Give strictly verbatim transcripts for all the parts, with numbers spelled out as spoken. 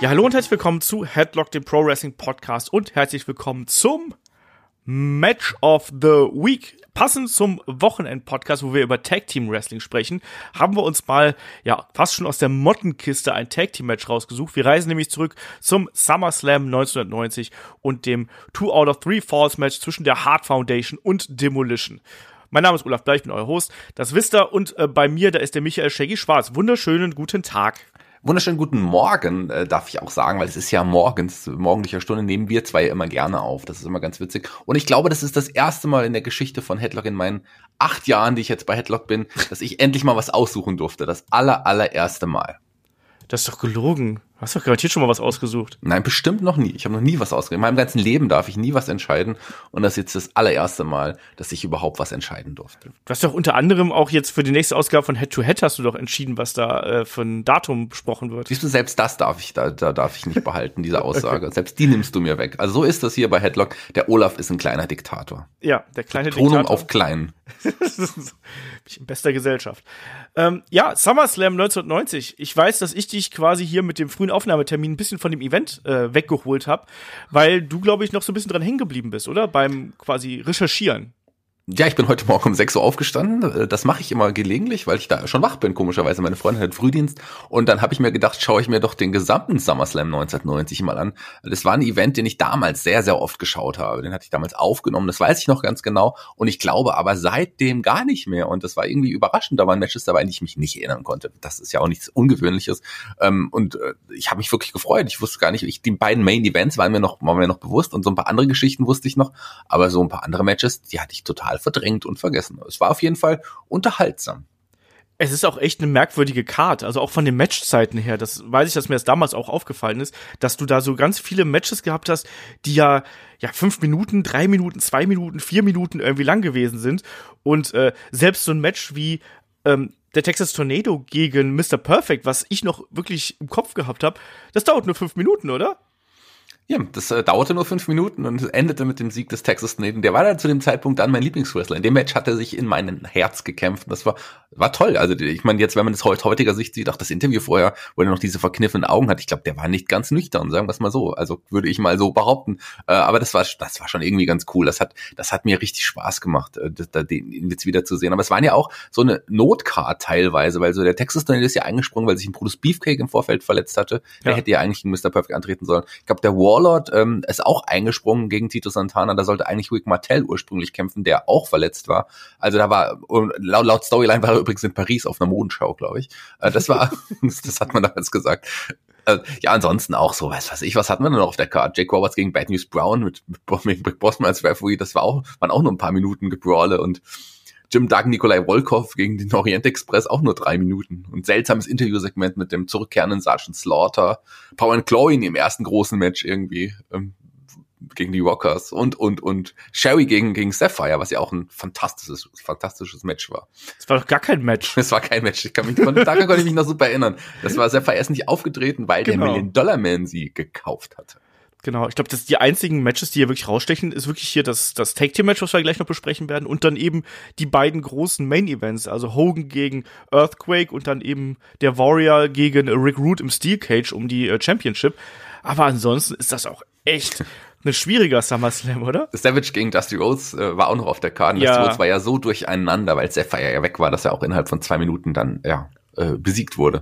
Ja, hallo und herzlich willkommen zu Headlock, dem Pro Wrestling Podcast, und herzlich willkommen zum Match of the Week. Passend zum Wochenend-Podcast, wo wir über Tag-Team-Wrestling sprechen, haben wir uns mal, ja, fast schon aus der Mottenkiste ein Tag-Team-Match rausgesucht. Wir reisen nämlich zurück zum SummerSlam neunzehnhundertneunzig und dem Two out of Three Falls-Match zwischen der Hart Foundation und Demolition. Mein Name ist Olaf Bleich, ich bin euer Host, das wisst ihr, und äh, bei mir, da ist der Michael Shaggy Schwarz. Wunderschönen guten Tag. Wunderschönen guten Morgen, äh, darf ich auch sagen, weil es ist ja morgens, morgendlicher Stunde, nehmen wir zwei immer gerne auf. Das ist immer ganz witzig. Und ich glaube, das ist das erste Mal in der Geschichte von Headlock in meinen acht Jahren, die ich jetzt bei Headlock bin, dass ich endlich mal was aussuchen durfte. Das aller, allererste Mal. Das ist doch gelogen. Hast du doch garantiert schon mal was ausgesucht. Nein, bestimmt noch nie. Ich habe noch nie was ausgesucht. In meinem ganzen Leben darf ich nie was entscheiden. Und das ist jetzt das allererste Mal, dass ich überhaupt was entscheiden durfte. Du hast doch unter anderem auch jetzt für die nächste Ausgabe von Head to Head hast du doch entschieden, was da äh, für ein Datum besprochen wird. Siehst du, selbst das darf ich, da, da darf ich nicht behalten, diese Aussage. Okay. Selbst die nimmst du mir weg. Also so ist das hier bei Headlock. Der Olaf ist ein kleiner Diktator. Ja, der kleine Betonung Diktator. auf klein. In bester Gesellschaft. Ähm, ja, SummerSlam neunzehnhundertneunzig. Ich weiß, dass ich dich quasi hier mit dem frühen Aufnahmetermin ein bisschen von dem Event äh, weggeholt habe, weil du, glaube ich, noch so ein bisschen dran hängen geblieben bist, oder? Beim quasi Recherchieren. Ja, ich bin heute Morgen um sechs Uhr aufgestanden. Das mache ich immer gelegentlich, weil ich da schon wach bin, komischerweise. Meine Freundin hat Frühdienst. Und dann habe ich mir gedacht, schaue ich mir doch den gesamten SummerSlam neunzehnhundertneunzig mal an. Das war ein Event, den ich damals sehr, sehr oft geschaut habe. Den hatte ich damals aufgenommen, das weiß ich noch ganz genau. Und ich glaube aber seitdem gar nicht mehr. Und das war irgendwie überraschend. Da waren Matches dabei, an die ich mich nicht erinnern konnte. Das ist ja auch nichts Ungewöhnliches. Und ich habe mich wirklich gefreut. Ich wusste gar nicht, ich, die beiden Main Events waren mir noch, waren mir noch bewusst. Und so ein paar andere Geschichten wusste ich noch. Aber so ein paar andere Matches, die hatte ich total verdrängt und vergessen. Es war auf jeden Fall unterhaltsam. Es ist auch echt eine merkwürdige Card, also auch von den Matchzeiten her, das weiß ich, dass mir das damals auch aufgefallen ist, dass du da so ganz viele Matches gehabt hast, die ja ja fünf Minuten, drei Minuten, zwei Minuten, vier Minuten irgendwie lang gewesen sind, und äh, selbst so ein Match wie ähm, der Texas Tornado gegen Mister Perfect, was ich noch wirklich im Kopf gehabt habe, das dauert nur fünf Minuten, oder? Ja, das äh, dauerte nur fünf Minuten und endete mit dem Sieg des Texas Tornado. Der war dann zu dem Zeitpunkt dann mein Lieblingswrestler. In dem Match hat er sich in mein Herz gekämpft. Das war war toll. Also ich meine, jetzt, wenn man das aus heutiger Sicht sieht, auch das Interview vorher, wo er noch diese verkniffenen Augen hat, ich glaube, der war nicht ganz nüchtern, sagen wir es mal so. Also würde ich mal so behaupten. Äh, aber das war das war schon irgendwie ganz cool. Das hat das hat mir richtig Spaß gemacht, äh, das, den jetzt wieder zu sehen. Aber es waren ja auch so eine Notcard teilweise, weil so der Texas Tornado ist ja eingesprungen, weil sich ein Brutus Beefcake im Vorfeld verletzt hatte. Der ja. hätte ja eigentlich gegen Mister Perfect antreten sollen. Ich glaube, der Warlord ähm, ist auch eingesprungen gegen Tito Santana. Da sollte eigentlich Rick Martel ursprünglich kämpfen, der auch verletzt war. Also da war, laut, laut Storyline war er übrigens in Paris auf einer Modenschau, glaube ich. Äh, das war, das hat man damals gesagt. Äh, ja, ansonsten auch so, was weiß ich, was hatten wir denn noch auf der Karte? Jake Roberts gegen Bad News Brown mit, mit Brick Bossman als Referee. Das war auch, waren auch nur ein paar Minuten Gebrawle, und Jim Duggan, Nikolai Volkov gegen den Orient Express auch nur drei Minuten. Und seltsames Interviewsegment mit dem zurückkehrenden Sergeant Slaughter. Power and Glory im ersten großen Match irgendwie ähm, gegen die Rockers. Und, und, und Sherry gegen, gegen Sapphire, was ja auch ein fantastisches, fantastisches Match war. Das war doch gar kein Match. Das war kein Match. Ich kann mich, daran konnte ich mich noch super erinnern. Das war Sapphire erst nicht aufgetreten, weil genau. der Million-Dollar-Man sie gekauft hatte. Genau, ich glaube, das die einzigen Matches, die hier wirklich rausstechen, ist wirklich hier das, das Tag-Team-Match, was wir gleich noch besprechen werden, und dann eben die beiden großen Main-Events, also Hogan gegen Earthquake und dann eben der Warrior gegen Rick Rude im Steel Cage um die äh, Championship. Aber ansonsten ist das auch echt ein schwieriger SummerSlam, oder? Savage gegen Dusty Rhodes äh, war auch noch auf der Karte. Ja. Dusty Rhodes war ja so durcheinander, weil Sapphire ja weg war, dass er auch innerhalb von zwei Minuten dann ja äh, besiegt wurde.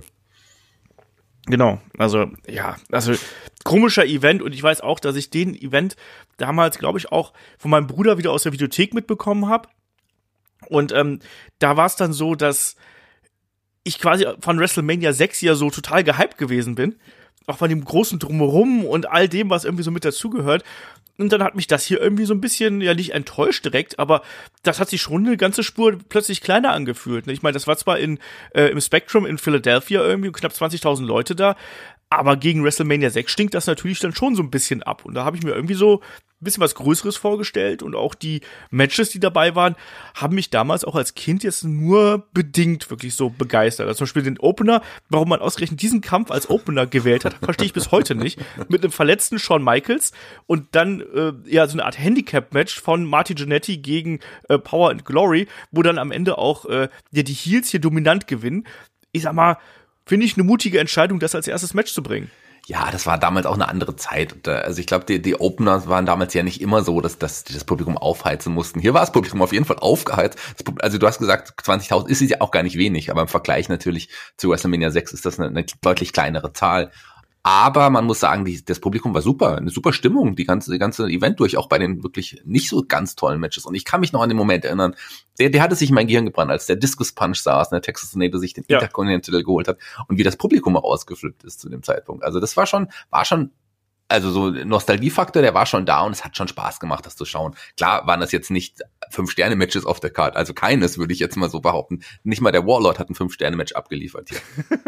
Genau, also ja, also komischer Event, und ich weiß auch, dass ich den Event damals, glaube ich, auch von meinem Bruder wieder aus der Videothek mitbekommen habe. Und ähm, da war es dann so, dass ich quasi von WrestleMania sechs ja so total gehypt gewesen bin, auch von dem großen Drumherum und all dem, was irgendwie so mit dazugehört. Und dann hat mich das hier irgendwie so ein bisschen, ja nicht enttäuscht direkt, aber das hat sich schon eine ganze Spur plötzlich kleiner angefühlt. Ich meine, das war zwar in äh, im Spectrum in Philadelphia irgendwie knapp zwanzigtausend Leute da, aber gegen WrestleMania sechs stinkt das natürlich dann schon so ein bisschen ab. Und da habe ich mir irgendwie so ein bisschen was Größeres vorgestellt, und auch die Matches, die dabei waren, haben mich damals auch als Kind jetzt nur bedingt wirklich so begeistert. Also zum Beispiel den Opener, warum man ausgerechnet diesen Kampf als Opener gewählt hat, verstehe ich bis heute nicht. Mit einem verletzten Shawn Michaels und dann äh, ja so eine Art Handicap-Match von Marty Jannetty gegen äh, Power and Glory, wo dann am Ende auch äh, ja, die Heels hier dominant gewinnen. Ich sag mal, finde ich eine mutige Entscheidung, das als erstes Match zu bringen. Ja, das war damals auch eine andere Zeit. Und, also ich glaube, die, die Opener waren damals ja nicht immer so, dass, dass die das Publikum aufheizen mussten. Hier war das Publikum auf jeden Fall aufgeheizt. Also du hast gesagt, zwanzigtausend ist ja auch gar nicht wenig, aber im Vergleich natürlich zu WrestleMania sechs ist das eine, eine deutlich kleinere Zahl. Aber man muss sagen, die, das Publikum war super, eine super Stimmung, die ganze, die ganze Event durch, auch bei den wirklich nicht so ganz tollen Matches. Und ich kann mich noch an den Moment erinnern, der, der hatte sich in mein Gehirn gebrannt, als der Discus Punch saß, der Texas Tornado sich den ja. Intercontinental geholt hat und wie das Publikum auch ausgeflippt ist zu dem Zeitpunkt. Also das war schon, war schon, also so Nostalgiefaktor, der war schon da und es hat schon Spaß gemacht, das zu schauen. Klar waren das jetzt nicht Fünf-Sterne-Matches auf der Card, also keines, würde ich jetzt mal so behaupten. Nicht mal der Warlord hat ein Fünf-Sterne-Match abgeliefert hier.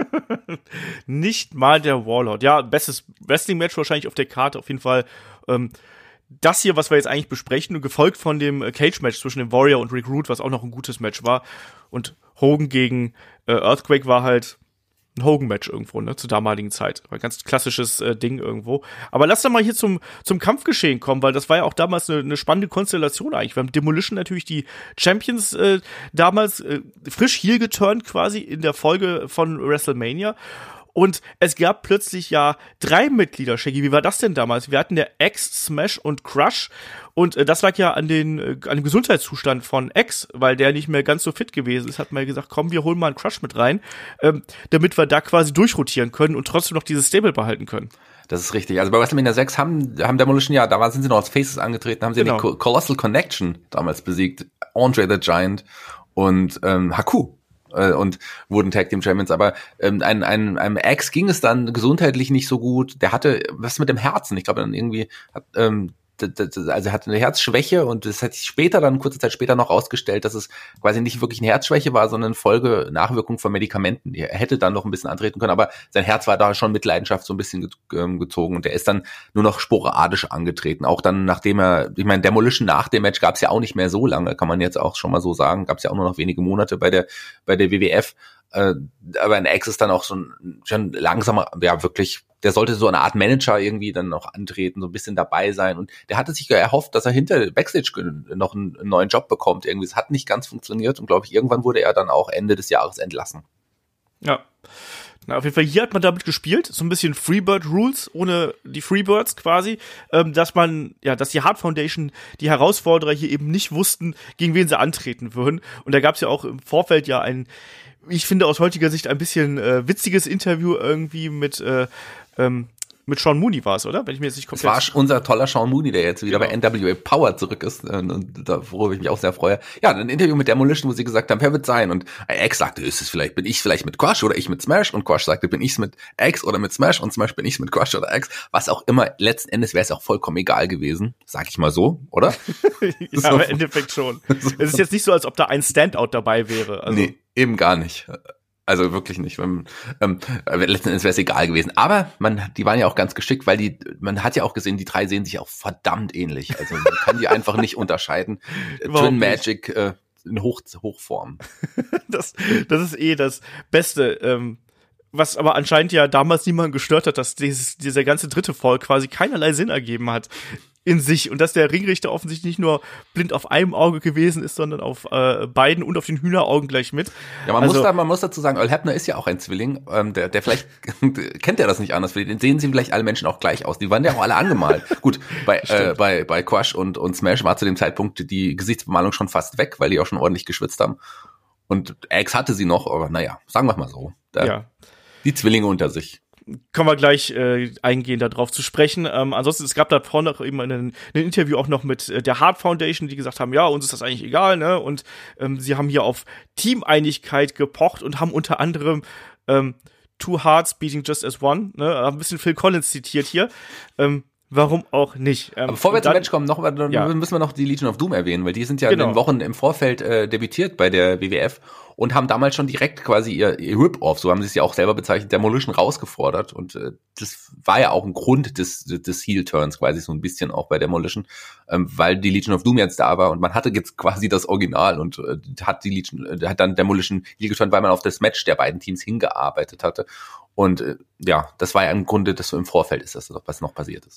Nicht mal der Warlord. Ja, bestes Wrestling-Match wahrscheinlich auf der Karte, auf jeden Fall. Ähm, das hier, was wir jetzt eigentlich besprechen, gefolgt von dem Cage-Match zwischen dem Warrior und Rick Rude, was auch noch ein gutes Match war. Und Hogan gegen äh, Earthquake war halt ein Hogan-Match irgendwo, ne, zur damaligen Zeit. War ein ganz klassisches äh, Ding irgendwo. Aber lass doch mal hier zum zum Kampfgeschehen kommen, weil das war ja auch damals eine, eine spannende Konstellation eigentlich. Wir haben Demolition natürlich die Champions äh, damals äh, frisch heel geturnt quasi in der Folge von WrestleMania. Und es gab plötzlich ja drei Mitglieder, Shaggy. Wie war das denn damals? Wir hatten der X, Smash und Crush. Und äh, das lag ja an, den, äh, an dem Gesundheitszustand von X, weil der nicht mehr ganz so fit gewesen ist. Hat man ja gesagt, komm, wir holen mal einen Crush mit rein, ähm, damit wir da quasi durchrotieren können und trotzdem noch dieses Stable behalten können. Das ist richtig. Also bei WrestleMania sechs haben, haben Demolition, ja, da sind sie noch als Faces angetreten, haben sie genau. die Colossal Connection damals besiegt. Andre the Giant und ähm, Haku. Und wurden Tag Team Champions, aber ähm, ein, ein, einem X ging es dann gesundheitlich nicht so gut. Der hatte was mit dem Herzen. Ich glaube, dann irgendwie hat, ähm, also er hatte eine Herzschwäche und das hat sich später dann, kurze Zeit später noch rausgestellt, dass es quasi nicht wirklich eine Herzschwäche war, sondern Folge, Nachwirkung von Medikamenten. Er hätte dann noch ein bisschen antreten können, aber sein Herz war da schon mit Leidenschaft so ein bisschen gezogen und er ist dann nur noch sporadisch angetreten. Auch dann, nachdem er, ich meine, Demolition nach dem Match gab es ja auch nicht mehr so lange, kann man jetzt auch schon mal so sagen, gab es ja auch nur noch wenige Monate bei der bei der W W F. Äh, aber ein Ex ist dann auch schon, schon langsamer, ja wirklich, der sollte so eine Art Manager irgendwie dann noch antreten, so ein bisschen dabei sein und der hatte sich ja erhofft, dass er hinter Backstage noch einen, einen neuen Job bekommt irgendwie. Es hat nicht ganz funktioniert und glaube ich, irgendwann wurde er dann auch Ende des Jahres entlassen. Ja. Na, auf jeden Fall, hier hat man damit gespielt, so ein bisschen Freebird Rules, ohne die Freebirds quasi, ähm, dass man, ja, dass die Hart Foundation, die Herausforderer hier eben nicht wussten, gegen wen sie antreten würden. Und da gab es ja auch im Vorfeld ja ein, ich finde aus heutiger Sicht ein bisschen äh, witziges Interview irgendwie mit äh, ähm, mit Sean Mooney war es, oder? Wenn ich mir jetzt nicht komplett... Es war unser toller Sean Mooney, der jetzt wieder genau. bei N W A Power zurück ist, und, und da, worüber ich mich auch sehr freue. Ja, ein Interview mit Demolition, wo sie gesagt haben, wer wird sein? Und X sagte, ist es vielleicht, bin ich vielleicht mit Crush oder ich mit Smash? Und Crush sagte, bin ich's mit X oder mit Smash? Und Smash, bin ich's mit Crush oder X? Was auch immer, letzten Endes wäre es auch vollkommen egal gewesen, sag ich mal so, oder? Ja, so. Im Endeffekt schon. Es ist jetzt nicht so, als ob da ein Standout dabei wäre. Also. Nee, eben gar nicht. Also wirklich nicht. Ähm, ähm, letzten Endes wäre es egal gewesen. Aber man, die waren ja auch ganz geschickt, weil die, man hat ja auch gesehen, die drei sehen sich auch verdammt ähnlich. Also man kann die einfach nicht unterscheiden. Twin Magic äh, in Hoch, Hochform. Das, das ist eh das Beste. Ähm, was aber anscheinend ja damals niemanden gestört hat, dass dieses, dieser ganze dritte Fall quasi keinerlei Sinn ergeben hat in sich und dass der Ringrichter offensichtlich nicht nur blind auf einem Auge gewesen ist, sondern auf äh, beiden und auf den Hühneraugen gleich mit. Ja, man also, muss da, man muss dazu sagen, Earl Hebner ist ja auch ein Zwilling, ähm, der, der vielleicht kennt er das nicht anders, den sehen sie vielleicht alle Menschen auch gleich aus. Die waren ja auch alle angemalt. Gut, bei äh, bei bei Crush und und Smash war zu dem Zeitpunkt die Gesichtsbemalung schon fast weg, weil die auch schon ordentlich geschwitzt haben. Und X hatte sie noch, aber naja, sagen wir mal so. Da, ja. Die Zwillinge unter sich. Kommen wir gleich äh, eingehen, darauf zu sprechen. Ähm, ansonsten, es gab da vorne noch eben ein, ein Interview auch noch mit äh, der Hart Foundation, die gesagt haben, ja, uns ist das eigentlich egal, ne? Und ähm, sie haben hier auf Teameinigkeit gepocht und haben unter anderem ähm, Two Hearts beating just as one, ne? Haben ein bisschen Phil Collins zitiert hier. Ähm, Warum auch nicht? Ähm, Aber bevor wir zum Match kommen, noch, dann ja. müssen wir noch die Legion of Doom erwähnen, weil die sind ja genau. in den Wochen im Vorfeld äh, debütiert bei der W W F und haben damals schon direkt quasi ihr, ihr Rip-Off, so haben sie es ja auch selber bezeichnet, Demolition rausgefordert und äh, das war ja auch ein Grund des des Heel-Turns quasi so ein bisschen auch bei Demolition, ähm, weil die Legion of Doom jetzt da war und man hatte jetzt quasi das Original und äh, hat die Legion, äh, hat dann Demolition Heel geturnt, weil man auf das Match der beiden Teams hingearbeitet hatte und äh, ja, das war ja im Grunde, das so im Vorfeld ist, das was noch passiert ist.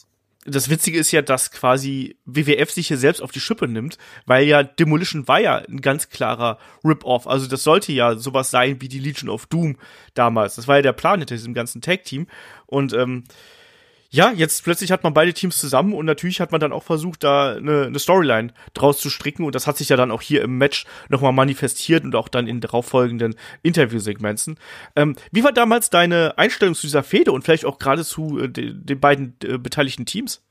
das Witzige ist ja, dass quasi W W F sich hier selbst auf die Schippe nimmt, weil ja Demolition war ja ein ganz klarer Rip-Off. Also das sollte ja sowas sein wie die Legion of Doom damals. Das war ja der Plan hinter diesem ganzen Tag-Team. Und ähm, ja, jetzt plötzlich hat man beide Teams zusammen und natürlich hat man dann auch versucht, da eine, eine Storyline draus zu stricken und das hat sich ja dann auch hier im Match nochmal manifestiert und auch dann in darauffolgenden Interviewsegmenten. Ähm, wie war damals deine Einstellung zu dieser Fehde und vielleicht auch gerade zu äh, de, den beiden äh, beteiligten Teams?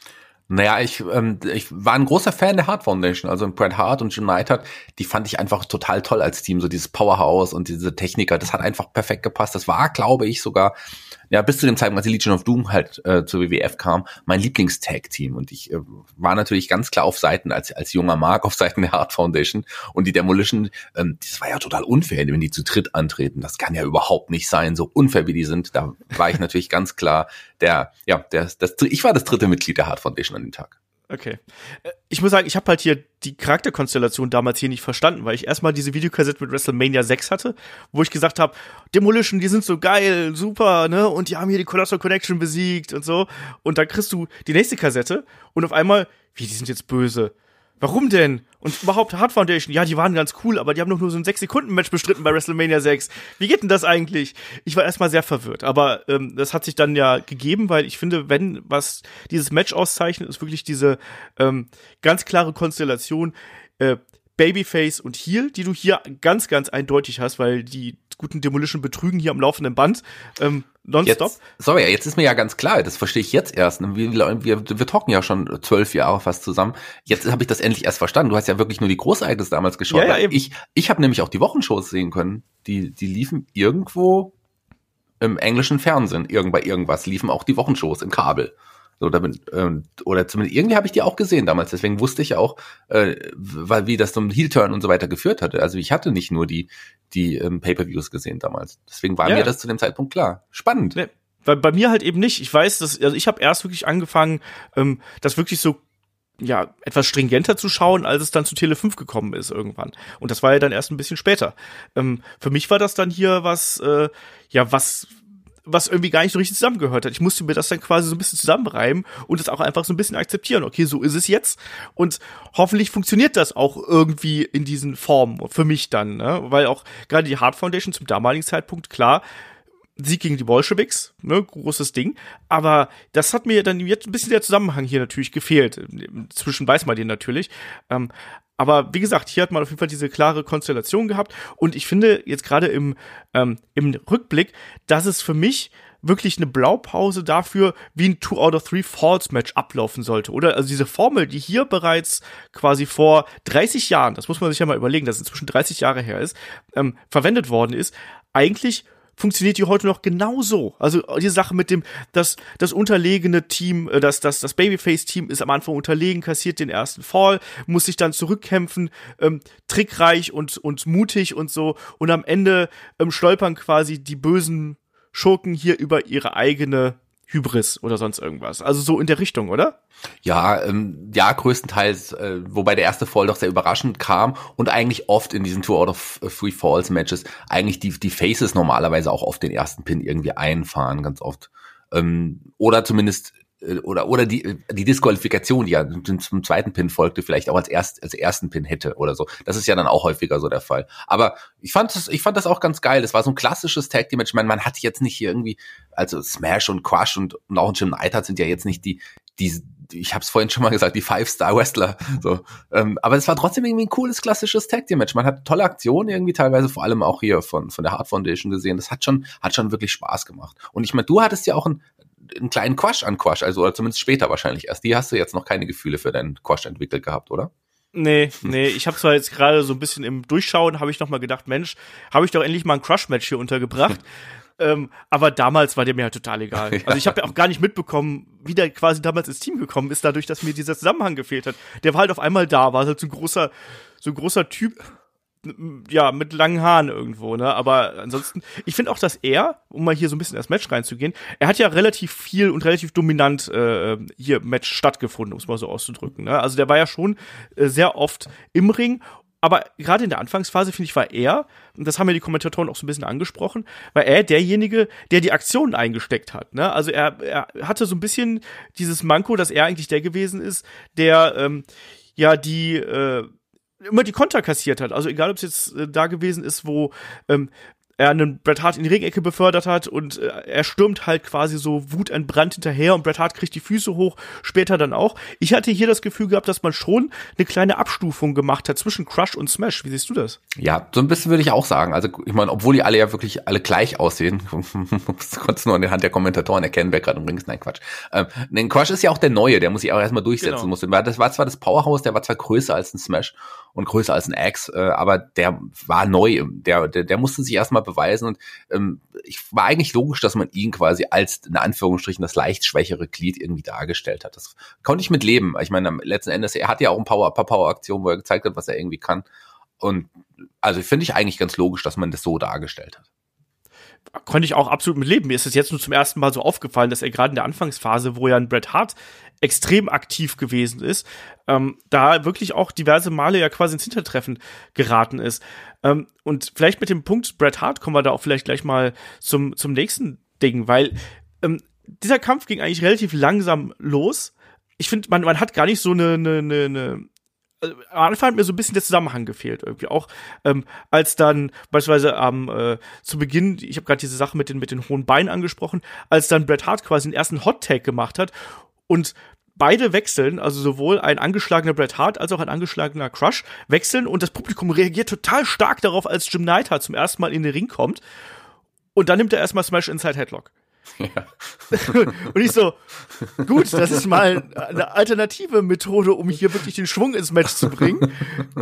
Naja, ich, ähm, ich war ein großer Fan der Hart Foundation, also Bret Hart und Jim Neidhart, die fand ich einfach total toll als Team, so dieses Powerhouse und diese Techniker, das hat einfach perfekt gepasst. Das war, glaube ich, sogar, ja, bis zu dem Zeitpunkt, als die Legion of Doom halt äh, zur W W F kam, mein Lieblingstag-Team und ich äh, war natürlich ganz klar auf Seiten, als als junger Mark, auf Seiten der Hart Foundation und die Demolition, ähm, das war ja total unfair, wenn die zu dritt antreten, das kann ja überhaupt nicht sein, so unfair wie die sind, da war ich natürlich ganz klar der, ja, der, das, ich war das dritte Mitglied der Hart Foundation an dem Tag. Okay. Ich muss sagen, ich habe halt hier die Charakterkonstellation damals hier nicht verstanden, weil ich erstmal diese Videokassette mit WrestleMania sechs hatte, wo ich gesagt habe, Demolition, die sind so geil, super, ne, und die haben hier die Colossal Connection besiegt und so. Und dann kriegst du die nächste Kassette und auf einmal, wie, die sind jetzt böse. Warum denn? Und überhaupt Hart Foundation, ja, die waren ganz cool, aber die haben doch nur so ein sechs Sekunden Match bestritten bei WrestleMania sechs. Wie geht denn das eigentlich? Ich war erstmal sehr verwirrt, aber ähm, das hat sich dann ja gegeben, weil ich finde, wenn was dieses Match auszeichnet, ist wirklich diese ähm, ganz klare Konstellation äh, Babyface und Heel, die du hier ganz, ganz eindeutig hast, weil die guten Demolition betrügen hier am laufenden Band ähm, nonstop. Jetzt, sorry, jetzt ist mir ja ganz klar, das verstehe ich jetzt erst. Wir, wir, wir talken ja schon zwölf Jahre fast zusammen. Jetzt habe ich das endlich erst verstanden. Du hast ja wirklich nur die Großereignisse damals geschaut. Ja, ja, eben. Ich, ich habe nämlich auch die Wochenshows sehen können. Die, die liefen irgendwo im englischen Fernsehen. Irgend bei irgendwas liefen auch die Wochenshows im Kabel. Oder, ähm, oder zumindest irgendwie habe ich die auch gesehen damals. Deswegen wusste ich auch, äh, weil wie das zum Heel-Turn und so weiter geführt hatte. Also ich hatte nicht nur die die ähm, Pay-per-Views gesehen damals. Deswegen war ja. mir das zu dem Zeitpunkt klar. Spannend. Nee, weil bei mir halt eben nicht. Ich weiß, dass also ich habe erst wirklich angefangen, ähm, das wirklich so ja etwas stringenter zu schauen, als es dann zu Tele fünf gekommen ist irgendwann. Und das war ja dann erst ein bisschen später. Ähm, für mich war das dann hier was, äh, ja was was irgendwie gar nicht so richtig zusammengehört hat. Ich musste mir das dann quasi so ein bisschen zusammenreimen und das auch einfach so ein bisschen akzeptieren. Okay, so ist es jetzt. Und hoffentlich funktioniert das auch irgendwie in diesen Formen für mich dann, ne? Weil auch gerade die Hart Foundation zum damaligen Zeitpunkt, klar, Sieg gegen die Bolschewiks, ne, großes Ding. Aber das hat mir dann jetzt ein bisschen der Zusammenhang hier natürlich gefehlt. Zwischen weiß man den natürlich. Ähm, Aber wie gesagt, hier hat man auf jeden Fall diese klare Konstellation gehabt. Und ich finde jetzt gerade im, ähm, im Rückblick, dass es für mich wirklich eine Blaupause dafür, wie ein Two out of Three Falls Match ablaufen sollte, oder? Also diese Formel, die hier bereits quasi vor dreißig Jahren, das muss man sich ja mal überlegen, dass es inzwischen dreißig Jahre her ist, ähm, verwendet worden ist, eigentlich funktioniert die heute noch genauso. Also die Sache mit dem, dass das unterlegene Team, das, das, das Babyface-Team ist am Anfang unterlegen, kassiert den ersten Fall, muss sich dann zurückkämpfen, ähm, trickreich und, und mutig und so. Und am Ende ähm, stolpern quasi die bösen Schurken hier über ihre eigene Hybris oder sonst irgendwas. Also so in der Richtung, oder? Ja, ähm, ja, größtenteils, äh, wobei der erste Fall doch sehr überraschend kam und eigentlich oft in diesen Two out of Three Falls Matches eigentlich die die Faces normalerweise auch auf den ersten Pin irgendwie einfahren, ganz oft. Ähm, oder zumindest oder oder die die Disqualifikation, die ja zum zweiten Pin folgte, vielleicht auch als erst als ersten Pin hätte oder so. Das ist ja dann auch häufiger so der Fall. Aber ich fand das ich fand das auch ganz geil. Das war so ein klassisches Tag Team Match. Ich meine, man hat jetzt nicht hier irgendwie, also Smash und Crush und, und auch Jim Neidhart sind ja jetzt nicht die die ich habe es vorhin schon mal gesagt, die Five-Star-Wrestler. So, ähm, aber es war trotzdem irgendwie ein cooles klassisches Tag Team Match. Man hat tolle Aktionen irgendwie teilweise, vor allem auch hier von von der Hart Foundation gesehen. Das hat schon hat schon wirklich Spaß gemacht. Und ich meine, du hattest ja auch ein einen kleinen Crush an Crush, also oder zumindest später wahrscheinlich erst. Die hast du jetzt noch keine Gefühle für deinen Crush entwickelt gehabt, oder? Nee, nee, ich habe zwar jetzt gerade so ein bisschen im Durchschauen, habe ich noch mal gedacht, Mensch, habe ich doch endlich mal ein Crush-Match hier untergebracht. ähm, aber damals war der mir halt total egal. Also ich habe ja auch gar nicht mitbekommen, wie der quasi damals ins Team gekommen ist, dadurch, dass mir dieser Zusammenhang gefehlt hat. Der war halt auf einmal da, war halt so ein großer, so ein großer Typ, ja, mit langen Haaren irgendwo, ne, aber ansonsten, ich finde auch, dass er, um mal hier so ein bisschen ins Match reinzugehen, er hat ja relativ viel und relativ dominant äh, hier im Match stattgefunden, um es mal so auszudrücken, ne, also der war ja schon äh, sehr oft im Ring aber gerade in der Anfangsphase, finde ich, war er, und das haben ja die Kommentatoren auch so ein bisschen angesprochen, war er derjenige, der die Aktionen eingesteckt hat. Ne? Also er, er hatte so ein bisschen dieses Manko, dass er eigentlich der gewesen ist, der ähm, ja die äh, immer die Konter kassiert hat. Also egal, ob es jetzt äh, da gewesen ist, wo ähm, er einen Bret Hart in die Ringecke befördert hat und äh, er stürmt halt quasi so wutentbrannt hinterher und Bret Hart kriegt die Füße hoch, später dann auch. Ich hatte hier das Gefühl gehabt, dass man schon eine kleine Abstufung gemacht hat zwischen Crush und Smash. Wie siehst du das? Ja, so ein bisschen würde ich auch sagen. Also ich meine, obwohl die alle ja wirklich alle gleich aussehen, das konntest du nur anhand der Kommentatoren erkennen, wer gerade übrigens, nein, Quatsch. Ähm, denn Crush ist ja auch der Neue, der muss sich auch erstmal durchsetzen Genau. musste. Das war zwar das Powerhouse, der war zwar größer als ein Smash und größer als ein Axe, äh, aber der war neu, der, der, der musste sich erstmal beweisen und ähm, ich war eigentlich logisch, dass man ihn quasi als, in Anführungsstrichen, das leicht schwächere Glied irgendwie dargestellt hat. Das konnte ich mit leben. Ich meine, am letzten Endes, er hat ja auch ein Power, ein paar Power-Aktionen, wo er gezeigt hat, was er irgendwie kann. Und also finde ich eigentlich ganz logisch, dass man das so dargestellt hat. Konnte ich auch absolut mit leben. Mir ist es jetzt nur zum ersten Mal so aufgefallen, dass er gerade in der Anfangsphase, wo ja ein Bret Hart extrem aktiv gewesen ist, ähm, da wirklich auch diverse Male ja quasi ins Hintertreffen geraten ist. Ähm, und vielleicht mit dem Punkt Bret Hart kommen wir da auch vielleicht gleich mal zum, zum nächsten Ding, weil ähm, dieser Kampf ging eigentlich relativ langsam los. Ich finde, man, man hat gar nicht so eine, eine, eine, eine Also, am Anfang hat mir so ein bisschen der Zusammenhang gefehlt irgendwie auch, ähm, als dann beispielsweise am ähm, äh, zu Beginn, ich habe gerade diese Sache mit den mit den hohen Beinen angesprochen, als dann Bret Hart quasi den ersten Hot Tag gemacht hat und beide wechseln, also sowohl ein angeschlagener Bret Hart als auch ein angeschlagener Crush wechseln und das Publikum reagiert total stark darauf, als Jim Neidhart zum ersten Mal in den Ring kommt und dann nimmt er erstmal Smash Inside Headlock. Ja. Und ich so, gut, das ist mal eine alternative Methode, um hier wirklich den Schwung ins Match zu bringen.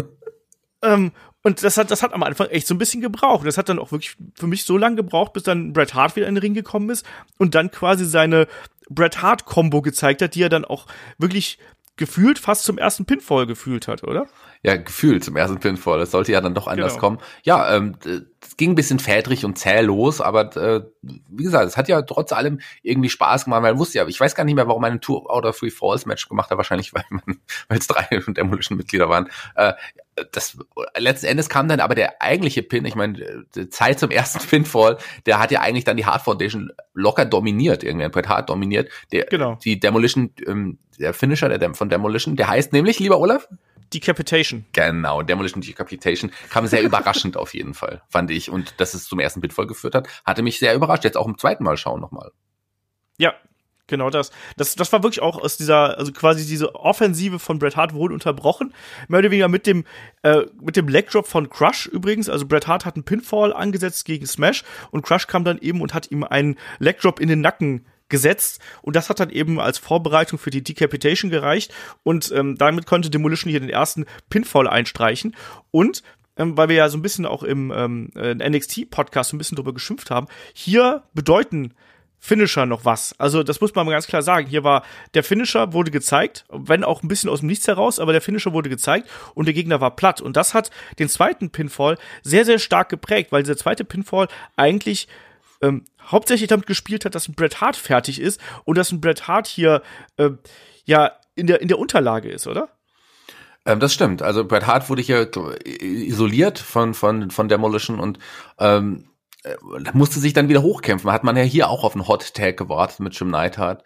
ähm, und das hat, das hat am Anfang echt so ein bisschen gebraucht. Das hat dann auch wirklich für mich so lange gebraucht, bis dann Bret Hart wieder in den Ring gekommen ist und dann quasi seine Bret Hart-Kombo gezeigt hat, die er dann auch wirklich gefühlt fast zum ersten Pinfall gefühlt hat, oder? Ja, gefühlt zum ersten Pinfall. Das sollte ja dann doch anders Genau. kommen. Ja, ähm, es ging ein bisschen fädrig und zäh los, aber äh, wie gesagt, es hat ja trotz allem irgendwie Spaß gemacht. Man wusste ja, ich weiß gar nicht mehr, warum man ein Two out of Three Falls Match gemacht hat. Wahrscheinlich, weil man, weil es drei Demolition-Mitglieder waren. Äh, das letzten Endes kam dann aber der eigentliche Pin. Ich meine, die Zeit zum ersten Pinfall, der hat ja eigentlich dann die Hart Foundation locker dominiert, irgendwie Bret Hart dominiert. Der, genau. Die Demolition, ähm, der Finisher der von Demolition, der heißt nämlich, lieber Olaf? Decapitation. Genau, Demolition Decapitation kam sehr überraschend auf jeden Fall, fand ich. Und dass es zum ersten Pinfall geführt hat, hatte mich sehr überrascht. Jetzt auch im zweiten Mal schauen nochmal. Ja, genau das. Das, das war wirklich auch aus dieser, also quasi diese Offensive von Bret Hart wurde unterbrochen. Mehr oder weniger mit dem, äh, mit dem Leg Drop von Crush übrigens. Also Bret Hart hat einen Pinfall angesetzt gegen Smash und Crush kam dann eben und hat ihm einen Leg Drop in den Nacken gesetzt und das hat dann eben als Vorbereitung für die Decapitation gereicht und ähm, damit konnte Demolition hier den ersten Pinfall einstreichen und ähm, weil wir ja so ein bisschen auch im ähm, N X T-Podcast so ein bisschen drüber geschimpft haben, hier bedeuten Finisher noch was. Also das muss man mal ganz klar sagen. Hier war der Finisher wurde gezeigt, wenn auch ein bisschen aus dem Nichts heraus, aber der Finisher wurde gezeigt und der Gegner war platt und das hat den zweiten Pinfall sehr, sehr stark geprägt, weil dieser zweite Pinfall eigentlich Ähm, hauptsächlich damit gespielt hat, dass ein Bret Hart fertig ist und dass ein Bret Hart hier äh, ja in der in der Unterlage ist, oder? Ähm, das stimmt. Also Bret Hart wurde hier isoliert von von von Demolition und ähm, musste sich dann wieder hochkämpfen. Hat man ja hier auch auf einen Hot Tag gewartet mit Jim Neidhart.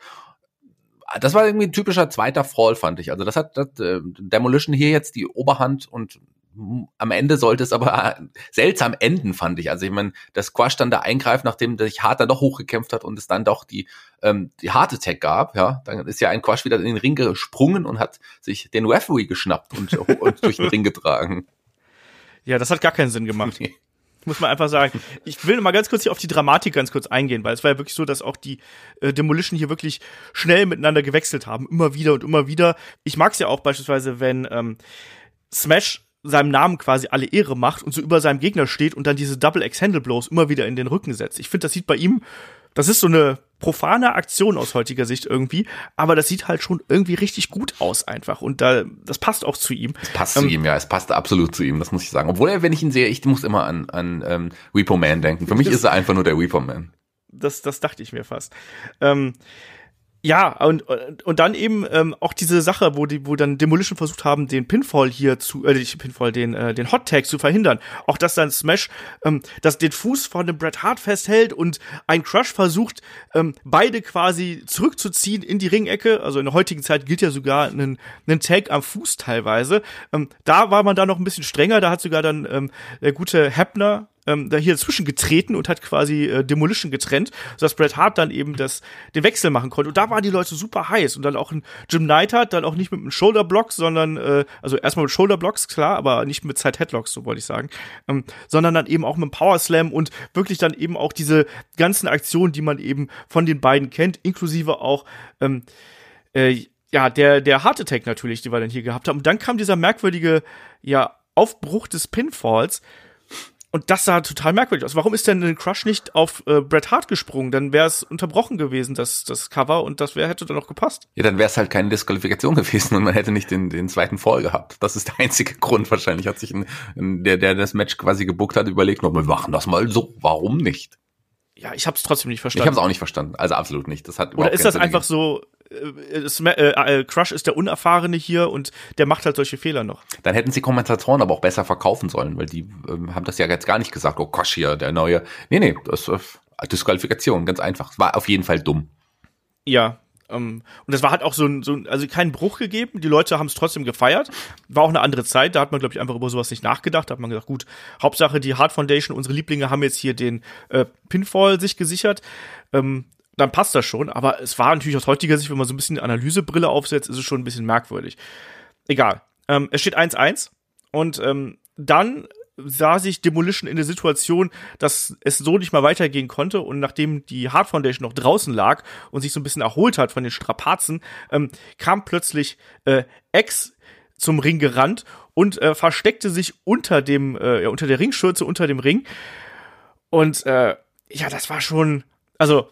Das war irgendwie ein typischer zweiter Fall, fand ich. Also das hat das, äh, Demolition hier jetzt die Oberhand und am Ende sollte es aber seltsam enden, fand ich. Also ich meine, dass Quash dann da eingreift, nachdem sich Hart dann doch hochgekämpft hat und es dann doch die ähm, die Heart Attack gab, ja, dann ist ja ein Quash wieder in den Ring gesprungen und hat sich den Referee geschnappt und, und durch den Ring getragen. Ja, das hat gar keinen Sinn gemacht. Muss man einfach sagen. Ich will mal ganz kurz hier auf die Dramatik ganz kurz eingehen, weil es war ja wirklich so, dass auch die äh, Demolition hier wirklich schnell miteinander gewechselt haben, immer wieder und immer wieder. Ich mag es ja auch beispielsweise, wenn ähm, Smash seinem Namen quasi alle Ehre macht und so über seinem Gegner steht und dann diese Double-X-Handle-Blows immer wieder in den Rücken setzt. Ich finde, das sieht bei ihm, das ist so eine profane Aktion aus heutiger Sicht irgendwie, aber das sieht halt schon irgendwie richtig gut aus einfach und da, das passt auch zu ihm. Es passt ähm, zu ihm, ja, es passt absolut zu ihm, das muss ich sagen. Obwohl er, wenn ich ihn sehe, ich muss immer an, an ähm, Repo Man denken. Für mich das, ist er einfach nur der Repo Man. Das, das dachte ich mir fast. Ähm, Ja, und, und dann eben ähm, auch diese Sache, wo die, wo dann Demolition versucht haben, den Pinfall hier zu, äh, nicht Pinfall, den, äh, den Hot Tag zu verhindern. Auch dass dann Smash, ähm, das den Fuß von dem Bret Hart festhält und ein Crush versucht, ähm, beide quasi zurückzuziehen in die Ringecke. Also in der heutigen Zeit gilt ja sogar ein, ein Tag am Fuß teilweise. Ähm, da war man da noch ein bisschen strenger, da hat sogar dann ähm, der gute Hebner Ähm, da hier dazwischen getreten und hat quasi äh, Demolition getrennt, sodass Bret Hart dann eben das, den Wechsel machen konnte. Und da waren die Leute super heiß. Und dann auch ein Jim Neidhart, dann auch nicht mit einem Shoulderblock, sondern, äh, also erstmal mit Shoulderblocks, klar, aber nicht mit Side-Headlocks, so wollte ich sagen, ähm, sondern dann eben auch mit einem Power Slam und wirklich dann eben auch diese ganzen Aktionen, die man eben von den beiden kennt, inklusive auch, ähm, äh, ja, der, der Heart Attack natürlich, die wir dann hier gehabt haben. Und dann kam dieser merkwürdige, ja, Aufbruch des Pinfalls. Und das sah total merkwürdig aus. Warum ist denn ein Crush nicht auf äh, Bret Hart gesprungen? Dann wäre es unterbrochen gewesen, das, das Cover, und das wär, hätte dann noch gepasst. Ja, dann wäre es halt keine Disqualifikation gewesen und man hätte nicht den, den zweiten Fall gehabt. Das ist der einzige Grund wahrscheinlich. Hat sich ein, ein, der, der das Match quasi gebuckt hat, überlegt, noch, wir machen das mal so. Warum nicht? Ja, ich hab's trotzdem nicht verstanden. Ich habe es auch nicht verstanden. Also absolut nicht. Das hat Oder ist das einfach so, äh, äh, äh, Crush ist der Unerfahrene hier und der macht halt solche Fehler noch. Dann hätten sie Kommentatoren aber auch besser verkaufen sollen, weil die ähm, haben das ja jetzt gar nicht gesagt, oh Crush hier, der neue. Nee, nee, das ist äh, Disqualifikation, ganz einfach. War auf jeden Fall dumm. Ja, ähm, und das war halt auch so ein, so ein, also keinen Bruch gegeben, die Leute haben es trotzdem gefeiert. War auch eine andere Zeit, da hat man, glaube ich, einfach über sowas nicht nachgedacht. Da hat man gesagt, gut, Hauptsache die Hart Foundation, unsere Lieblinge haben jetzt hier den äh, Pinfall sich gesichert. Ähm, dann passt das schon, aber es war natürlich aus heutiger Sicht, wenn man so ein bisschen die Analysebrille aufsetzt, ist es schon ein bisschen merkwürdig. Egal. Ähm, es steht eins eins und ähm, dann sah sich Demolition in der Situation, dass es so nicht mal weitergehen konnte, und nachdem die Hart Foundation noch draußen lag und sich so ein bisschen erholt hat von den Strapazen, ähm, kam plötzlich äh, X zum Ring gerannt und äh, versteckte sich unter dem äh, ja, unter der Ringschürze, unter dem Ring. Und äh, ja, das war schon, also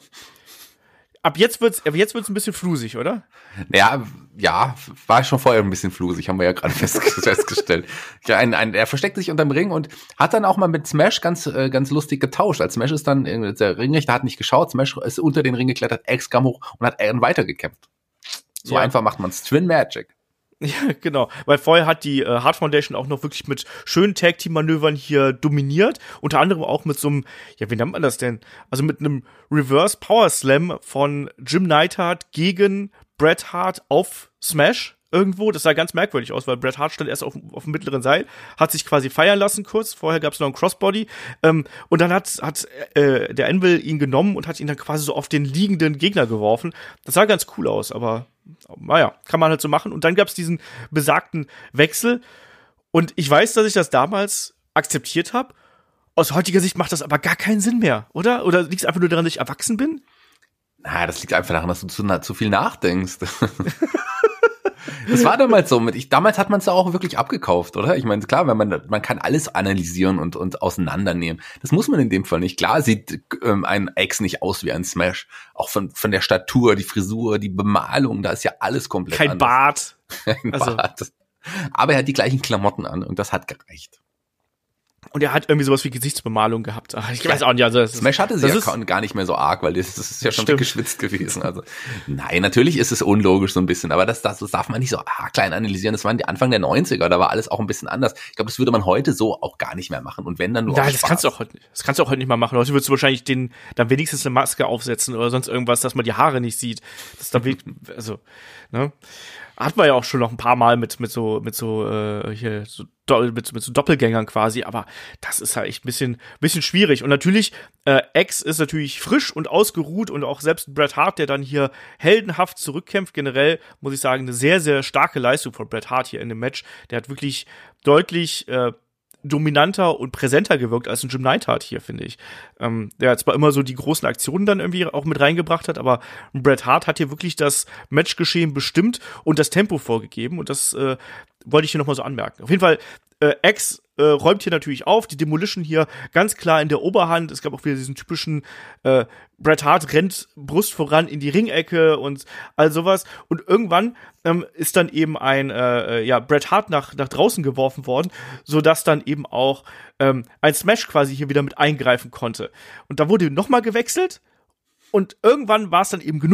ab jetzt wird's, ab jetzt wird's ein bisschen flusig, oder? Ja, ja, war schon vorher ein bisschen flusig, haben wir ja gerade fest, festgestellt. Ja, ein, ein, er versteckte sich unterm Ring und hat dann auch mal mit Smash ganz, äh, ganz lustig getauscht. Als Smash ist dann, der Ringrichter hat nicht geschaut, Smash ist unter den Ring geklettert, X kam hoch und hat Aaron weitergekämpft. So ja. Einfach macht man's. Twin Magic. Ja, genau. Weil vorher hat die äh, Hart Foundation auch noch wirklich mit schönen Tag-Team-Manövern hier dominiert. Unter anderem auch mit so einem, ja, wie nennt man das denn? Also mit einem Reverse Power Slam von Jim Neidhart gegen Bret Hart auf Smash irgendwo. Das sah ganz merkwürdig aus, weil Bret Hart stand erst auf, auf dem mittleren Seil, hat sich quasi feiern lassen kurz. Vorher gab es noch einen Crossbody. Ähm, und dann hat, hat äh, der Anvil ihn genommen und hat ihn dann quasi so auf den liegenden Gegner geworfen. Das sah ganz cool aus, aber naja, kann man halt so machen. Und dann gab es diesen besagten Wechsel. Und ich weiß, dass ich das damals akzeptiert habe. Aus heutiger Sicht macht das aber gar keinen Sinn mehr, oder? Oder liegt es einfach nur daran, dass ich erwachsen bin? Na, das liegt einfach daran, dass du zu, zu viel nachdenkst. Das war damals so. Mit, ich, damals hat man es auch wirklich abgekauft, oder? Ich meine, klar, wenn man man kann alles analysieren und und auseinandernehmen. Das muss man in dem Fall nicht. Klar sieht ähm, ein X nicht aus wie ein Smash. Auch von von der Statur, die Frisur, die Bemalung, da ist ja alles komplett Kein anders. Bart. Kein also. Bart. Aber er hat die gleichen Klamotten an und das hat gereicht. Und er hat irgendwie sowas wie Gesichtsbemalung gehabt. Ach, ich weiß auch nicht. Also Smash hatte sie ja gar nicht mehr so arg, weil das, das ist ja schon geschwitzt gewesen. Also nein, natürlich ist es unlogisch so ein bisschen, aber das, das, das darf man nicht so ah, klein analysieren. Das waren die Anfang der neunziger, da war alles auch ein bisschen anders. Ich glaube, das würde man heute so auch gar nicht mehr machen. Und wenn dann nur ja, das kannst du auch heute, das kannst du auch heute nicht mehr machen. Heute würdest du wahrscheinlich den dann wenigstens eine Maske aufsetzen oder sonst irgendwas, dass man die Haare nicht sieht. Das da also ne. Hat man ja auch schon noch ein paar Mal mit mit so mit so äh, hier so mit, mit so Doppelgängern quasi, aber das ist halt echt ein bisschen bisschen schwierig. Und natürlich äh, X ist natürlich frisch und ausgeruht und auch selbst Bret Hart, der dann hier heldenhaft zurückkämpft. Generell muss ich sagen, eine sehr sehr starke Leistung von Bret Hart hier in dem Match. Der hat wirklich deutlich äh, dominanter und präsenter gewirkt als ein Jim Neidhart hier, finde ich. Ähm, der zwar immer so die großen Aktionen dann irgendwie auch mit reingebracht hat, aber Bret Hart hat hier wirklich das Matchgeschehen bestimmt und das Tempo vorgegeben, und das äh, wollte ich hier nochmal so anmerken. Auf jeden Fall, äh, X äh, räumt hier natürlich auf, die Demolition hier ganz klar in der Oberhand. Es gab auch wieder diesen typischen äh, Bret Hart rennt Brust voran in die Ringecke und all sowas. Und irgendwann ähm, ist dann eben ein äh, ja Bret Hart nach nach draußen geworfen worden, sodass dann eben auch ähm, ein Smash quasi hier wieder mit eingreifen konnte. Und da wurde nochmal gewechselt und irgendwann war es dann eben genug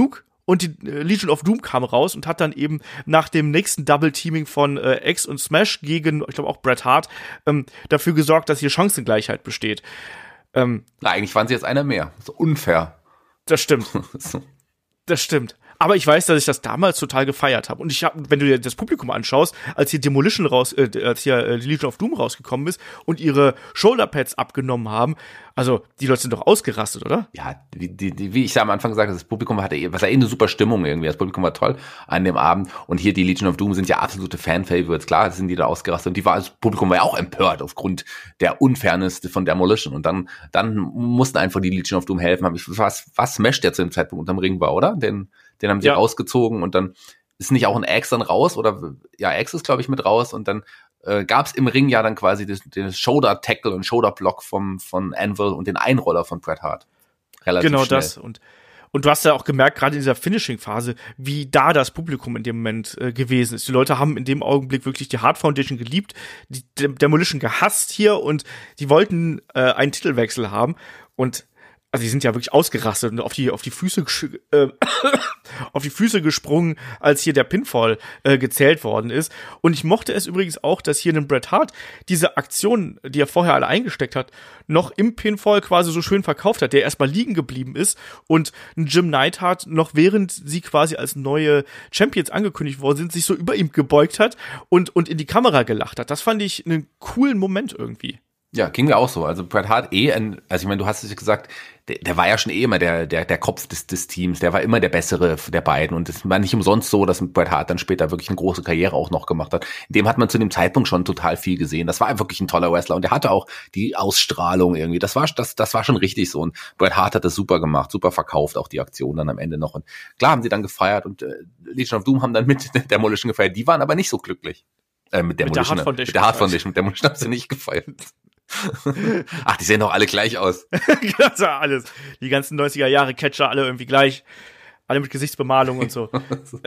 und die äh, Legion of Doom kam raus und hat dann eben nach dem nächsten Double-Teaming von äh, X und Smash gegen, ich glaube auch Bret Hart, ähm, dafür gesorgt, dass hier Chancengleichheit besteht. Ähm, Na, eigentlich waren sie jetzt einer mehr. So unfair. Das stimmt. so. Das stimmt. Aber ich weiß, dass ich das damals total gefeiert habe. Und ich habe, wenn du dir das Publikum anschaust, als hier Demolition raus, äh, als hier äh, Legion of Doom rausgekommen ist und ihre Shoulderpads abgenommen haben, also die Leute sind doch ausgerastet, oder? Ja, die, die, die, wie ich ja am Anfang gesagt habe, das Publikum hatte eh, was ja eh eine super Stimmung irgendwie. Das Publikum war toll an dem Abend. Und hier die Legion of Doom sind ja absolute Fan-Favorites. Klar sind die da ausgerastet. Und die war, das Publikum war ja auch empört aufgrund der Unfairness von Demolition. Und dann, dann mussten einfach die Legion of Doom helfen. Hab ich, was, was Smash der zu dem Zeitpunkt unterm Ring war, oder? Den, den haben sie Ja. rausgezogen und dann ist nicht auch ein Axe dann raus oder ja, Axe ist glaube ich mit raus und dann äh, gab es im Ring ja dann quasi das, den Shoulder-Tackle und Shoulder-Block vom, von Anvil und den Einroller von Bret Hart. Relativ Genau schnell. das. Und, und du hast ja auch gemerkt, gerade in dieser Finishing-Phase, wie da das Publikum in dem Moment äh, gewesen ist. Die Leute haben in dem Augenblick wirklich die Hart Foundation geliebt, die Dem- Demolition gehasst hier und die wollten äh, einen Titelwechsel haben. Und also die sind ja wirklich ausgerastet und auf die auf die Füße gesch- äh, auf die Füße gesprungen, als hier der Pinfall äh, gezählt worden ist. Und ich mochte es übrigens auch, dass hier ein Bret Hart diese Aktion, die er vorher alle eingesteckt hat, noch im Pinfall quasi so schön verkauft hat, der erstmal liegen geblieben ist und ein Jim Neidhart noch während sie quasi als neue Champions angekündigt worden sind, sich so über ihm gebeugt hat und und in die Kamera gelacht hat. Das fand ich einen coolen Moment irgendwie. Ja, ging mir auch so. Also Bret Hart eh, ein, also ich meine, du hast es ja gesagt, der, der war ja schon eh immer der, der, der Kopf des, des Teams, der war immer der Bessere der beiden und es war nicht umsonst so, dass Bret Hart dann später wirklich eine große Karriere auch noch gemacht hat. In dem hat man zu dem Zeitpunkt schon total viel gesehen. Das war wirklich ein toller Wrestler und der hatte auch die Ausstrahlung irgendwie. Das war, das, das war schon richtig so und Bret Hart hat das super gemacht, super verkauft, auch die Aktion dann am Ende noch und klar haben sie dann gefeiert und äh, Legion of Doom haben dann mit Demolition gefeiert. Die waren aber nicht so glücklich. Äh, mit Demolition. Mit der Hart Foundation. Mit der Hart Foundation. Mit Demolition haben sie nicht gefeiert. Ach, die sehen doch alle gleich aus. Das war alles. Die ganzen neunziger Jahre Catcher, alle irgendwie gleich. Alle mit Gesichtsbemalung und so.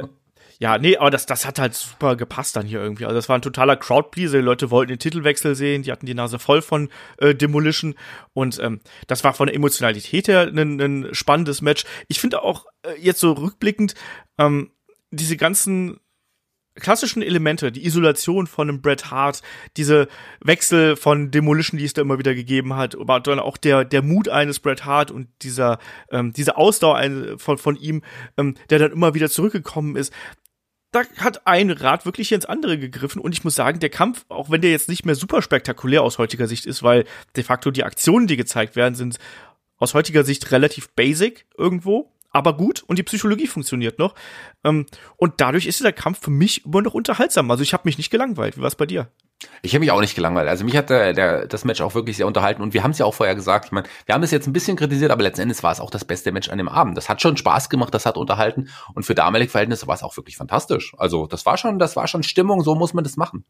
Ja, nee, aber das, das hat halt super gepasst dann hier irgendwie. Also das war ein totaler Crowdpleaser. Die Leute wollten den Titelwechsel sehen. Die hatten die Nase voll von äh, Demolition. Und ähm, das war von der Emotionalität her ein, ein spannendes Match. Ich finde auch äh, jetzt so rückblickend ähm, diese ganzen klassischen Elemente, die Isolation von einem Bret Hart, diese Wechsel von Demolition, die es da immer wieder gegeben hat, aber dann auch der der Mut eines Bret Hart und dieser ähm, diese Ausdauer ein, von von ihm, ähm, der dann immer wieder zurückgekommen ist. Da hat ein Rad wirklich ins andere gegriffen und ich muss sagen, der Kampf, auch wenn der jetzt nicht mehr super spektakulär aus heutiger Sicht ist, weil de facto die Aktionen, die gezeigt werden, sind aus heutiger Sicht relativ basic irgendwo, aber gut und die Psychologie funktioniert noch. Ähm, und dadurch ist dieser Kampf für mich immer noch unterhaltsam. Also ich habe mich nicht gelangweilt. Wie war es bei dir? Ich habe mich auch nicht gelangweilt. Also mich hat der, der, das Match auch wirklich sehr unterhalten und wir haben es ja auch vorher gesagt. Ich meine, wir haben es jetzt ein bisschen kritisiert, aber letzten Endes war es auch das beste Match an dem Abend. Das hat schon Spaß gemacht, das hat unterhalten und für damalige Verhältnisse war es auch wirklich fantastisch. Also das war schon, das war schon Stimmung, so muss man das machen.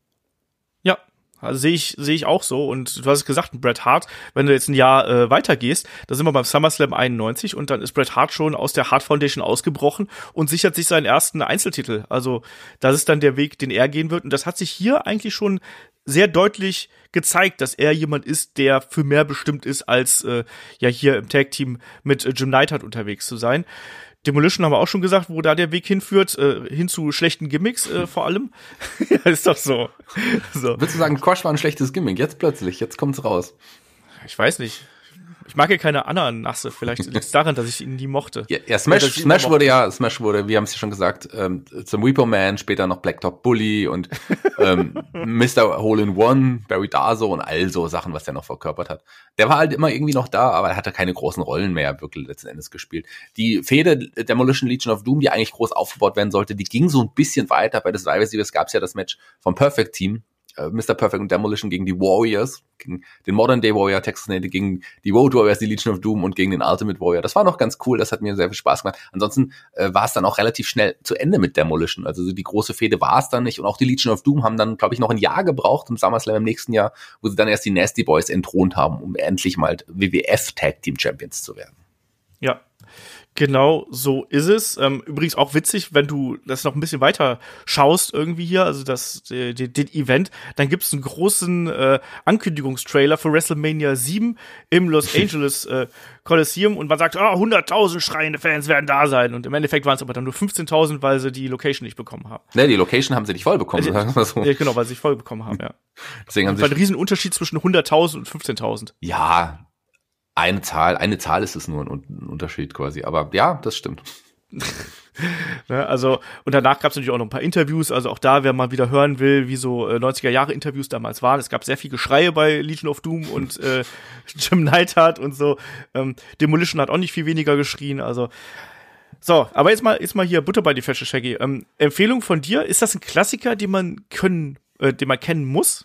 Ja. Also sehe ich, sehe ich auch so. Und du hast es gesagt, Bret Hart, wenn du jetzt ein Jahr äh, weitergehst, da sind wir beim SummerSlam einundneunzig und dann ist Bret Hart schon aus der Hart Foundation ausgebrochen und sichert sich seinen ersten Einzeltitel. Also das ist dann der Weg, den er gehen wird. Und das hat sich hier eigentlich schon sehr deutlich gezeigt, dass er jemand ist, der für mehr bestimmt ist, als äh, ja hier im Tag-Team mit äh, Jim Neidhart unterwegs zu sein. Demolition haben wir auch schon gesagt, wo da der Weg hinführt, äh, hin zu schlechten Gimmicks äh, vor allem. Ja, ist doch so. so. Würdest du sagen, Quash war ein schlechtes Gimmick? Jetzt plötzlich, jetzt kommt's raus. Ich weiß nicht. Ich mag ja keine Ananasse. Vielleicht liegt es daran, dass ich ihn nie mochte. Ja, ja Smash, ja, Smash wurde ja, Smash wurde, wir haben es ja schon gesagt, ähm, zum Repo Man, später noch Blacktop Bully und ähm, Mister Hole in One, Barry Darso und all so Sachen, was der noch verkörpert hat. Der war halt immer irgendwie noch da, aber er hatte keine großen Rollen mehr wirklich letzten Endes gespielt. Die Fehde Demolition Legion of Doom, die eigentlich groß aufgebaut werden sollte, die ging so ein bisschen weiter. Bei des Survivor Series gab es ja das Match vom Perfect Team, Mister Perfect und Demolition gegen die Warriors, gegen den Modern Day Warrior, Texas Native, gegen die Road Warriors, die Legion of Doom und gegen den Ultimate Warrior. Das war noch ganz cool, das hat mir sehr viel Spaß gemacht. Ansonsten äh, war es dann auch relativ schnell zu Ende mit Demolition. Also die große Fehde war es dann nicht. Und auch die Legion of Doom haben dann, glaube ich, noch ein Jahr gebraucht im SummerSlam im nächsten Jahr, wo sie dann erst die Nasty Boys entthront haben, um endlich mal W W F Tag Team Champions zu werden. Ja. Genau so ist es. Ähm, übrigens auch witzig, wenn du das noch ein bisschen weiter schaust irgendwie hier, also das den, den Event, dann gibt's einen großen äh, Ankündigungstrailer für WrestleMania sieben im Los Angeles äh, Coliseum und man sagt, ah, oh, hunderttausend schreiende Fans werden da sein und im Endeffekt waren es aber dann nur fünfzehntausend, weil sie die Location nicht bekommen haben. Ne, die Location haben sie nicht voll bekommen. Äh, sagen wir so. Ja, genau, weil sie nicht voll bekommen haben, ja. Deswegen haben Das sie war ein Riesenunterschied zwischen hunderttausend und fünfzehntausend. Ja, eine Zahl, eine Zahl ist es nur ein, ein Unterschied quasi. Aber ja, das stimmt. Ne, also, und danach gab es natürlich auch noch ein paar Interviews, also auch da, wer mal wieder hören will, wie so äh, neunziger-Jahre-Interviews damals waren. Es gab sehr viel Geschreie bei Legion of Doom und äh, Jim Neidhart und so. Ähm, Demolition hat auch nicht viel weniger geschrien, also so, aber jetzt mal, jetzt mal hier Butter bei die Fische, Shaggy. Ähm, Empfehlung von dir, ist das ein Klassiker, den man können, äh, den man kennen muss?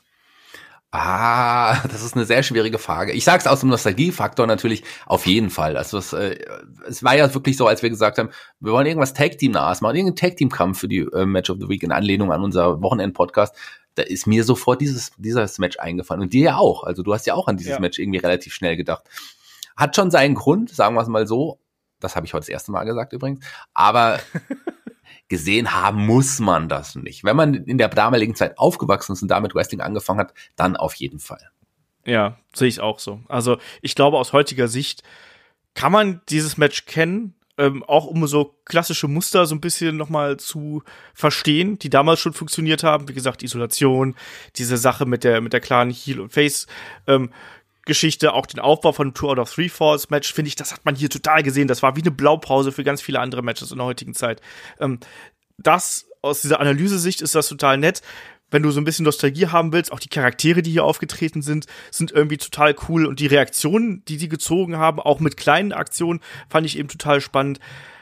Ah, das ist eine sehr schwierige Frage. Ich sag's aus dem Nostalgiefaktor natürlich auf jeden Fall. Also es, äh, es war ja wirklich so, als wir gesagt haben, wir wollen irgendwas Tag-Team-nahes machen, irgendeinen Tag-Team-Kampf für die äh, Match of the Week in Anlehnung an unser Wochenend-Podcast. Da ist mir sofort dieses dieses Match eingefallen und dir ja auch. Also du hast ja auch an dieses ja. Match irgendwie relativ schnell gedacht. Hat schon seinen Grund, sagen wir es mal so. Das habe ich heute das erste Mal gesagt übrigens. Aber gesehen haben muss man das nicht. Wenn man in der damaligen Zeit aufgewachsen ist und damit Wrestling angefangen hat, dann auf jeden Fall. Ja, sehe ich auch so. Also ich glaube, aus heutiger Sicht kann man dieses Match kennen, ähm, auch um so klassische Muster so ein bisschen nochmal zu verstehen, die damals schon funktioniert haben. Wie gesagt, Isolation, diese Sache mit der mit der klaren Heel- und Face- ähm, Geschichte, auch den Aufbau von Two out of Three Falls Match, finde ich, das hat man hier total gesehen. Das war wie eine Blaupause für ganz viele andere Matches in der heutigen Zeit. Ähm, das, aus dieser Analysesicht ist das total nett. Wenn du so ein bisschen Nostalgie haben willst, auch die Charaktere, die hier aufgetreten sind, sind irgendwie total cool und die Reaktionen, die die gezogen haben, auch mit kleinen Aktionen, fand ich eben total spannend.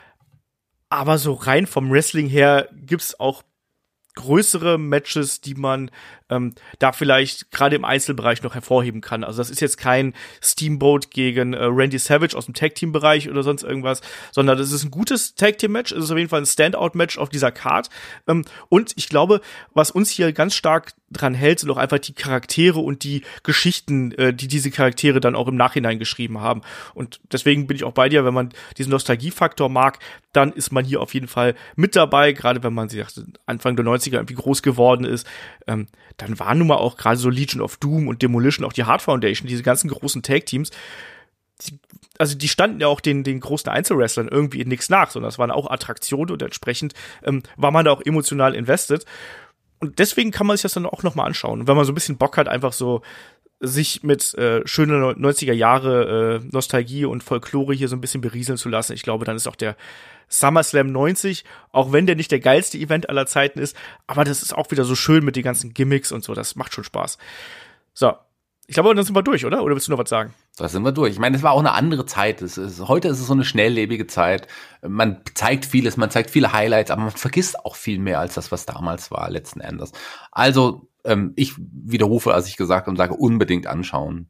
Aber so rein vom Wrestling her gibt's auch größere Matches, die man ähm, da vielleicht gerade im Einzelbereich noch hervorheben kann. Also das ist jetzt kein Steamboat gegen äh, Randy Savage aus dem Tag-Team-Bereich oder sonst irgendwas, sondern das ist ein gutes Tag-Team-Match. Es ist auf jeden Fall ein Standout-Match auf dieser Card. Ähm, und ich glaube, was uns hier ganz stark dran hält, sind auch einfach die Charaktere und die Geschichten, äh, die diese Charaktere dann auch im Nachhinein geschrieben haben. Und deswegen bin ich auch bei dir, wenn man diesen Nostalgiefaktor mag, dann ist man hier auf jeden Fall mit dabei, gerade wenn man sich Anfang der neunziger irgendwie groß geworden ist. Ähm, dann waren nun mal auch gerade so Legion of Doom und Demolition, auch die Hart Foundation, diese ganzen großen Tag-Teams, die, also die standen ja auch den, den großen Einzelwrestlern irgendwie in nichts nach, sondern das waren auch Attraktionen und entsprechend ähm, war man da auch emotional invested. Und deswegen kann man sich das dann auch noch mal anschauen. Und wenn man so ein bisschen Bock hat, einfach so sich mit äh, schönen neunziger Jahre äh, Nostalgie und Folklore hier so ein bisschen berieseln zu lassen, ich glaube, dann ist auch der SummerSlam neunzig, auch wenn der nicht der geilste Event aller Zeiten ist, aber das ist auch wieder so schön mit den ganzen Gimmicks und so, das macht schon Spaß. So, ich glaube, dann sind wir durch, oder? Oder willst du noch was sagen? Da sind wir durch. Ich meine, es war auch eine andere Zeit. Es ist, heute ist es so eine schnelllebige Zeit. Man zeigt vieles, man zeigt viele Highlights, aber man vergisst auch viel mehr als das, was damals war, letzten Endes. Also, ähm, ich widerrufe, als ich gesagt habe, und sage, unbedingt anschauen.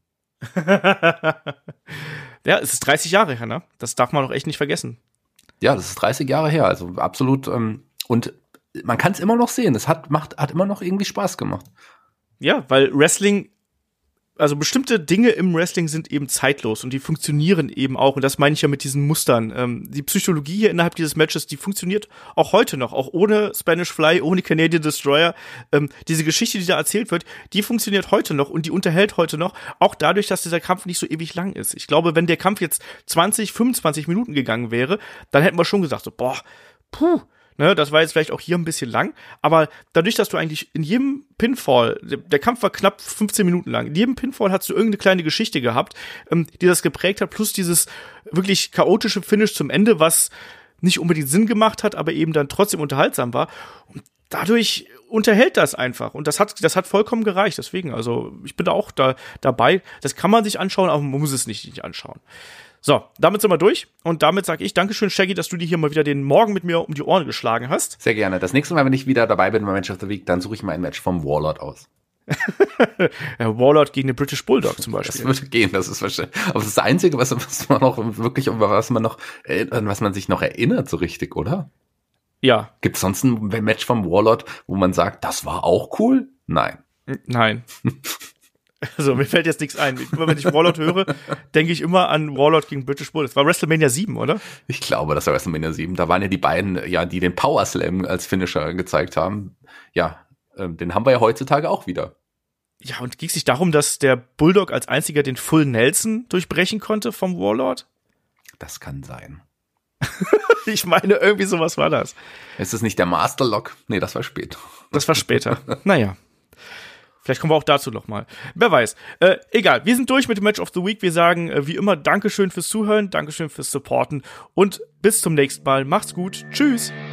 Ja, es ist dreißig Jahre her, ne? Das darf man doch echt nicht vergessen. Ja, das ist dreißig Jahre her, also absolut. Ähm, und man kann es immer noch sehen. Es hat, macht, hat immer noch irgendwie Spaß gemacht. Ja, weil Wrestling, also bestimmte Dinge im Wrestling sind eben zeitlos und die funktionieren eben auch. Und das meine ich ja mit diesen Mustern. Ähm, die Psychologie hier innerhalb dieses Matches, die funktioniert auch heute noch, auch ohne Spanish Fly, ohne Canadian Destroyer. Ähm, diese Geschichte, die da erzählt wird, die funktioniert heute noch und die unterhält heute noch, auch dadurch, dass dieser Kampf nicht so ewig lang ist. Ich glaube, wenn der Kampf jetzt zwanzig, fünfundzwanzig Minuten gegangen wäre, dann hätten wir schon gesagt, so, boah, puh, ne, das war jetzt vielleicht auch hier ein bisschen lang, aber dadurch, dass du eigentlich in jedem Pinfall, der, der Kampf war knapp fünfzehn Minuten lang, in jedem Pinfall hast du irgendeine kleine Geschichte gehabt, ähm, die das geprägt hat, plus dieses wirklich chaotische Finish zum Ende, was nicht unbedingt Sinn gemacht hat, aber eben dann trotzdem unterhaltsam war. Und dadurch unterhält das einfach. Und das hat, das hat vollkommen gereicht. Deswegen, also ich bin da auch da dabei. Das kann man sich anschauen, aber man muss es nicht, nicht anschauen. So, damit sind wir durch. Und damit sage ich Dankeschön, Shaggy, dass du dir hier mal wieder den Morgen mit mir um die Ohren geschlagen hast. Sehr gerne. Das nächste Mal, wenn ich wieder dabei bin beim Match of the Week, dann suche ich mal ein Match vom Warlord aus. Ja, Warlord gegen den British Bulldog zum Beispiel. Das würde gehen, das ist wahrscheinlich. Aber das ist das Einzige, was, was man noch wirklich, was man noch, an was man sich noch erinnert, so richtig, oder? Ja. Gibt es sonst ein Match vom Warlord, wo man sagt, das war auch cool? Nein. Nein. Also mir fällt jetzt nichts ein. Immer wenn ich Warlord höre, denke ich immer an Warlord gegen British Bull. Das war WrestleMania sieben, oder? Ich glaube, das war WrestleMania sieben. Da waren ja die beiden, ja, die den Power Slam als Finisher gezeigt haben. Ja, ähm, den haben wir ja heutzutage auch wieder. Ja, und ging es nicht darum, dass der Bulldog als einziger den Full Nelson durchbrechen konnte vom Warlord? Das kann sein. Ich meine, irgendwie sowas war das. Ist es nicht der Master Lock? Nee, das war spät. Das war später. Naja. Vielleicht kommen wir auch dazu noch mal. Wer weiß. Äh, egal, wir sind durch mit dem Match of the Week. Wir sagen äh, wie immer Dankeschön fürs Zuhören, Dankeschön fürs Supporten und bis zum nächsten Mal. Macht's gut. Tschüss.